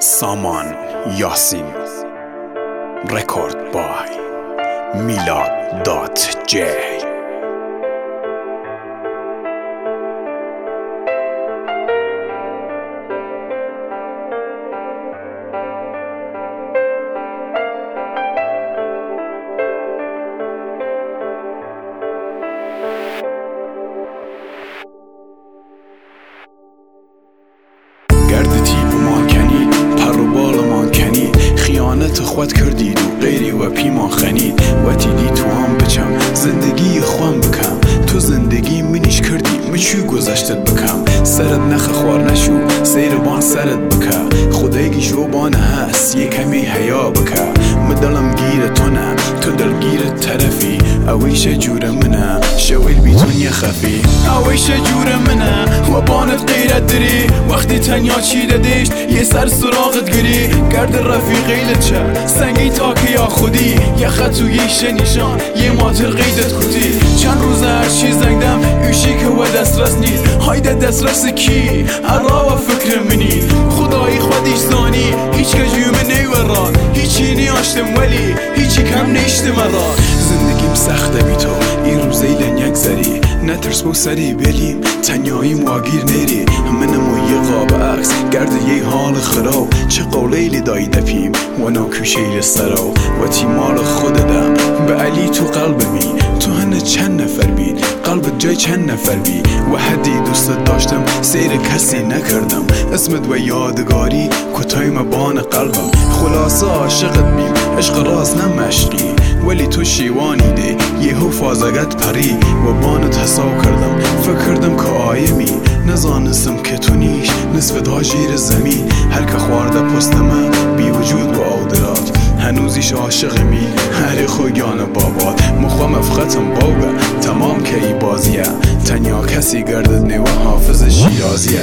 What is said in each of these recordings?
سامان یاسین. رکورد بای میلاد.j. خود کردید و غیری و پیمان خنید و تیدی تو هم بچم زندگی خوام بکم. تو زندگی منیش کردی مچو گذشتت بکم. سرت نخ خوار نشو سیر بان سرت بکه. خدایگی شوبانه هست یه کمی حیا بکه. مدلم گیر تو نه تو دلگیر طرفی. اویش جور منه شویل بیتون یه خفی. اویش جور منه و بانت غیرت داری. وقتی تنیا چی دادیشت یه سر سراغت گری. گرد رفیقیلت چه سنگی تاکی یا خودی. یه خط و یه شنیشان یه ماتر قیدت کتی. چند روز هر چی زنگدم ایشی که و دسترس نیست. هایده دسترس کی ارا و فکر منی. خدایی خودیش زانی هیچ که جیومه نیوران. هیچی نیاشتم ولی هیچی کم نیشتم مرا. زندگیم سخته بی تو این روزی لنگ زری. نترس بو سری بلیم تنیایی مواگیر نیری. منم و یه قاب عکس گرد یه حال خراب. چه قولیلی دایی دپیم و ناکوشیل سراو. و تی مال خوددم به علی تو قلبمی. تو هنه چند نفر بین قلبت جای چند نفر بی. و حدی دوست داشتم سیر کسی نکردم. اسمت و یادگاری کتای مبان قلبم. خلاصه عاشقت بیم عشق راز نمشقی. ولی تو شیوانی ده یهو فازگت پری. و بانت حساب کردم فکردم که آیمی. نزانستم که تو نیش نصف هاجیر زمین. هر که خوارده پستمه بی وجود و آودرات. هنوزیش عاشقمی هر خوگان بابات. مخوام افختم باوگه تمام که ای بازیه. تنیا کسی گردد نو حافظ شیرازیه.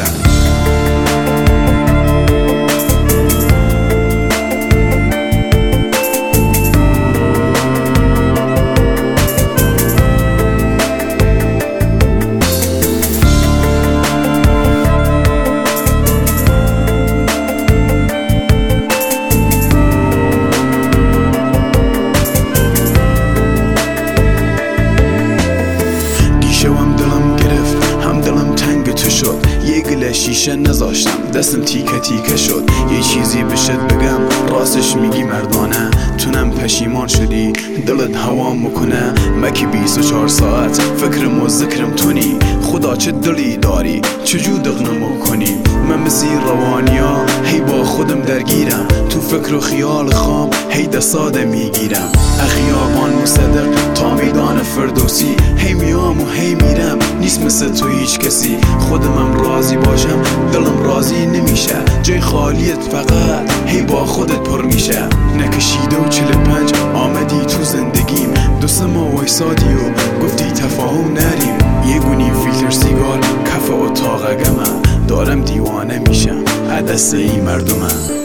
یه گله شیشه نذاشتم دستم تیکه تیکه شد. یه چیزی بشت بگم راستش میگی مردانه. تونم پشیمان شدی دلت هوا میکنه. مکی 24 ساعت فکرم و ذکرم تونی. خدا چه دلی داری چجور دغنمو کنی. من مثل روانیا هی با خودم درگیرم. تو فکر و خیال خام هی دستاده میگیرم. اخیابان مصدق تا میدان فردوسی. هی میام و هی میرم نیست مثل تو هیچ کسی. خودمم راضی باشم دلم راضی نمیشه. جای خالیت فقط هی با خودت پر میشه. نکشیده و 45 آمدی تو زندگیم. 2 ماه وایسادی و گفتی تفاهم نریم. یه گونی فیلتر سیگار کف اتاق گمه. دارم دیوانه میشم عدسه ای مردمم.